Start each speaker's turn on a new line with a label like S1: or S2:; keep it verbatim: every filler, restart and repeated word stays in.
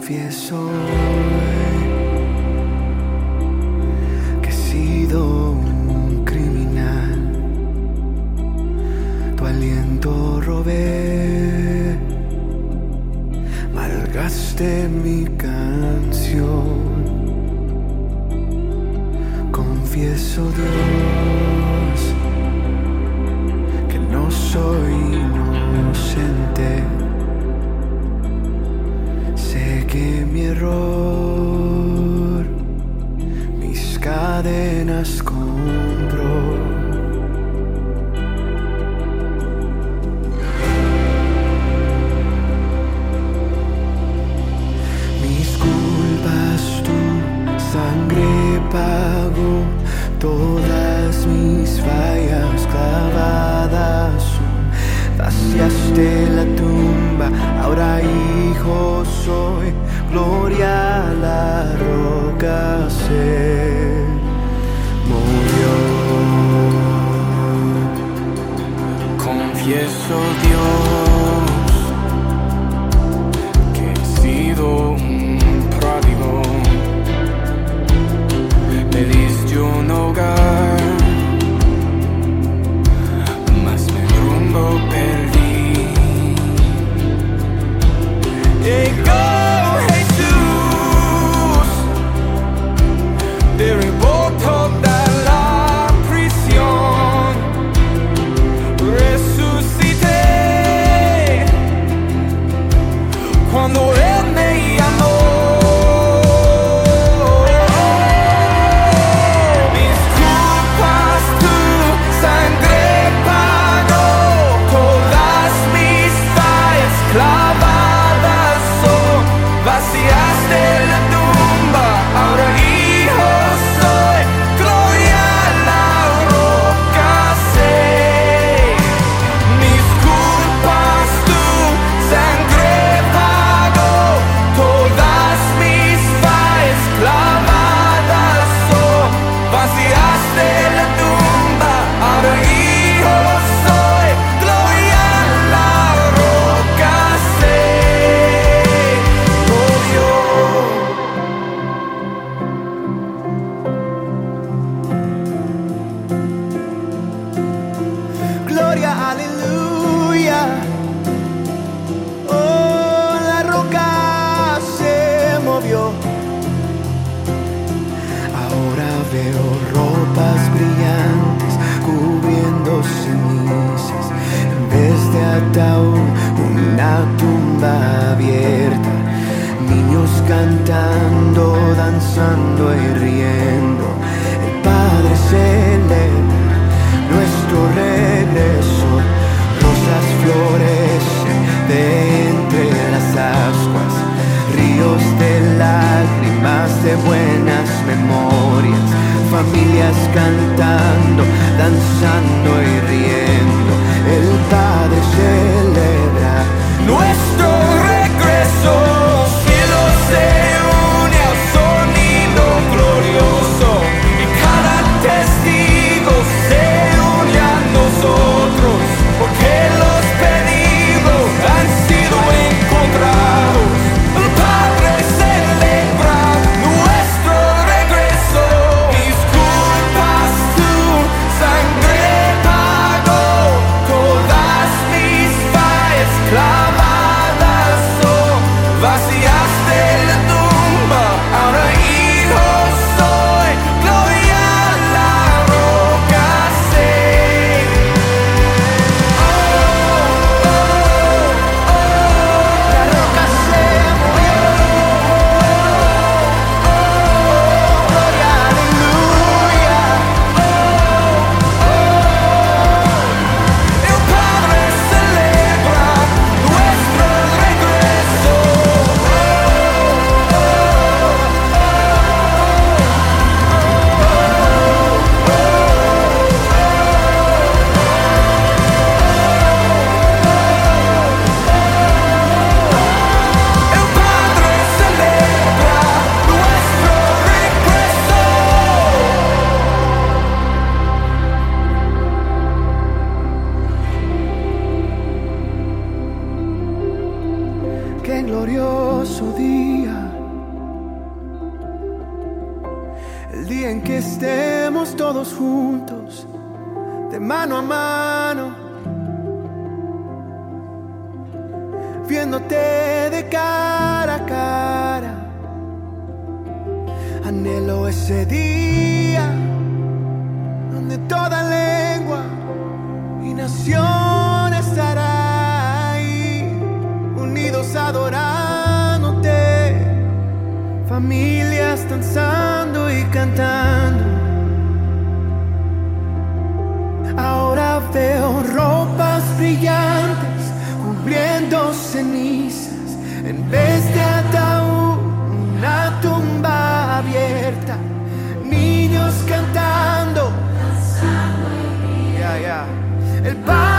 S1: Confieso hoy que he sido un criminal, tu aliento robé, malgasté mi canción. Confieso, Dios, que no soy inocente. Sé que mi error mis cadenas compró. Mis culpas tu sangre pagó, todas mis fallas clavadas son. Vaciaste la tumba, ahora hijo soy, gloria a la roca se movió.
S2: Confieso, Dios, que he sido un pródigo. Me diste un hogar, mas mi rumbo perdí. Llegó Jesús, derribó toda la prisión. Resucité cuando Él me llamó. Mis culpas tu sangre pagó, todas mis fallas clavadas son. Vaciaste la tumba, ahora hijo soy, gloria a la roca sé. Mis culpas tu sangre pagó, todas mis fallas clavadas son. Vaciaste la tumba, ahora hijo soy, gloria a la roca sé. Oh Dios.
S1: Gloria, aleluya. Oh, la roca se movió. Ahora veo ropas brillantes cubriendo cenizas. En vez de ataúd, una tumba abierta. Niños cantando, danzando y riendo. El Padre celebra nuestro regreso. Rosas florecen de entre las ascuas, ríos de lágrimas de buenas memorias, familias cantando, danzando y riendo. El Padre celebra nuestro regreso. Cielo se une al sonido glorioso y cada testigo se une a nosotros, porque los pedidos han sido encontrados. El Padre celebra nuestro regreso. Mis culpas tu sangre pagó, todas mis fallas clavadas el día en que estemos todos juntos, de mano a mano, viéndote de cara a cara. Anhelo ese día donde toda lengua y nación estará ahí, unidos adorándote, familias danzando y cantando. Ahora veo ropas brillantes cubriendo cenizas, en vez de ataúd una tumba abierta, niños cantando, yeah, yeah. El padre